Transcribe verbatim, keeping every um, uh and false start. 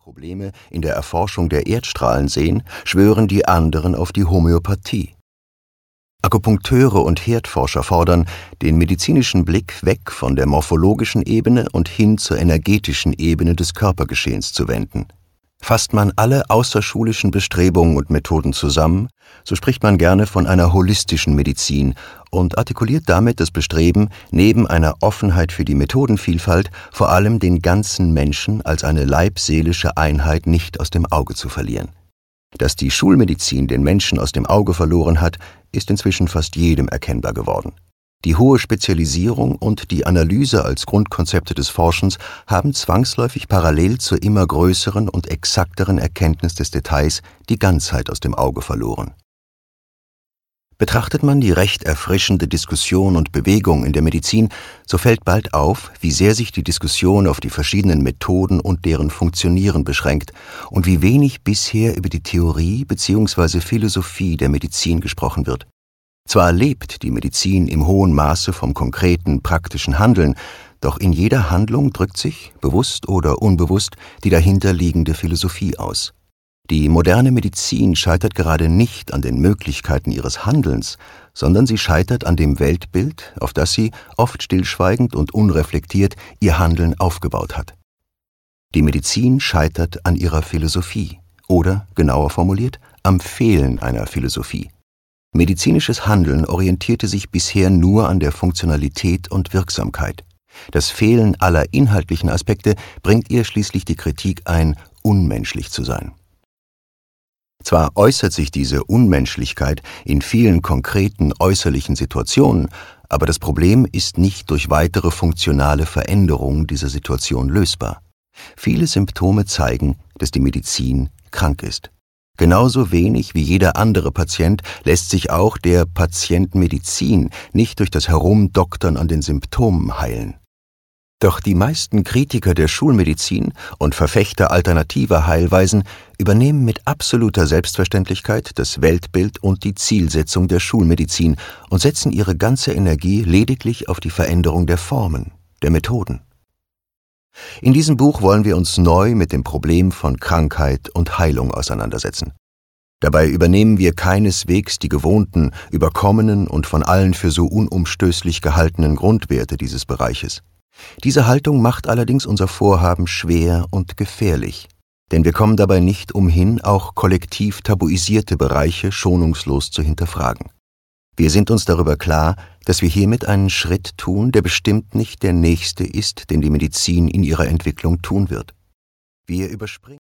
Probleme in der Erforschung der Erdstrahlen sehen, schwören die anderen auf die Homöopathie. Akupunkteure und Herdforscher fordern, den medizinischen Blick weg von der morphologischen Ebene und hin zur energetischen Ebene des Körpergeschehens zu wenden. Fasst man alle außerschulischen Bestrebungen und Methoden zusammen, so spricht man gerne von einer holistischen Medizin und artikuliert damit das Bestreben, neben einer Offenheit für die Methodenvielfalt vor allem den ganzen Menschen als eine leib-seelische Einheit nicht aus dem Auge zu verlieren. Dass die Schulmedizin den Menschen aus dem Auge verloren hat, ist inzwischen fast jedem erkennbar geworden. Die hohe Spezialisierung und die Analyse als Grundkonzepte des Forschens haben zwangsläufig parallel zur immer größeren und exakteren Erkenntnis des Details die Ganzheit aus dem Auge verloren. Betrachtet man die recht erfrischende Diskussion und Bewegung in der Medizin, so fällt bald auf, wie sehr sich die Diskussion auf die verschiedenen Methoden und deren Funktionieren beschränkt und wie wenig bisher über die Theorie bzw. Philosophie der Medizin gesprochen wird. Zwar lebt die Medizin im hohen Maße vom konkreten, praktischen Handeln, doch in jeder Handlung drückt sich, bewusst oder unbewusst, die dahinterliegende Philosophie aus. Die moderne Medizin scheitert gerade nicht an den Möglichkeiten ihres Handelns, sondern sie scheitert an dem Weltbild, auf das sie, oft stillschweigend und unreflektiert, ihr Handeln aufgebaut hat. Die Medizin scheitert an ihrer Philosophie oder, genauer formuliert, am Fehlen einer Philosophie. Medizinisches Handeln orientierte sich bisher nur an der Funktionalität und Wirksamkeit. Das Fehlen aller inhaltlichen Aspekte bringt ihr schließlich die Kritik ein, unmenschlich zu sein. Zwar äußert sich diese Unmenschlichkeit in vielen konkreten äußerlichen Situationen, aber das Problem ist nicht durch weitere funktionale Veränderungen dieser Situation lösbar. Viele Symptome zeigen, dass die Medizin krank ist. Genauso wenig wie jeder andere Patient lässt sich auch der Patient Medizin nicht durch das Herumdoktern an den Symptomen heilen. Doch die meisten Kritiker der Schulmedizin und Verfechter alternativer Heilweisen übernehmen mit absoluter Selbstverständlichkeit das Weltbild und die Zielsetzung der Schulmedizin und setzen ihre ganze Energie lediglich auf die Veränderung der Formen, der Methoden. In diesem Buch wollen wir uns neu mit dem Problem von Krankheit und Heilung auseinandersetzen. Dabei übernehmen wir keineswegs die gewohnten, überkommenen und von allen für so unumstößlich gehaltenen Grundwerte dieses Bereiches. Diese Haltung macht allerdings unser Vorhaben schwer und gefährlich, denn wir kommen dabei nicht umhin, auch kollektiv tabuisierte Bereiche schonungslos zu hinterfragen. Wir sind uns darüber klar, dass wir hiermit einen Schritt tun, der bestimmt nicht der nächste ist, den die Medizin in ihrer Entwicklung tun wird. Wir überspringen